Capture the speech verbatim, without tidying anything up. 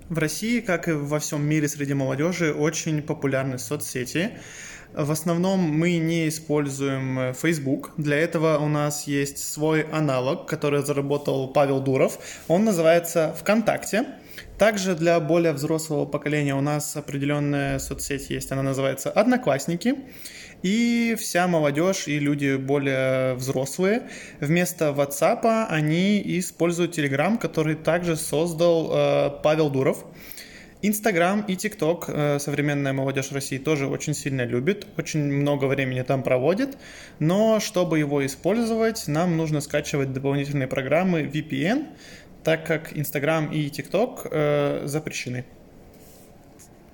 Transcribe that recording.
В России, как и во всем мире среди молодежи, очень популярны соцсети. В основном мы не используем Facebook. Для этого у нас есть свой аналог, который разработал Павел Дуров. Он называется ВКонтакте. Также для более взрослого поколения у нас определенная соцсеть есть, она называется Одноклассники. И вся молодежь и люди более взрослые вместо WhatsApp они используют Telegram, который также создал э, Павел Дуров. Инстаграм и ТикТок э, современная молодежь России тоже очень сильно любит, очень много времени там проводит, но чтобы его использовать, нам нужно скачивать дополнительные программы ви пи эн, так как Инстаграм и ТикТок э, запрещены.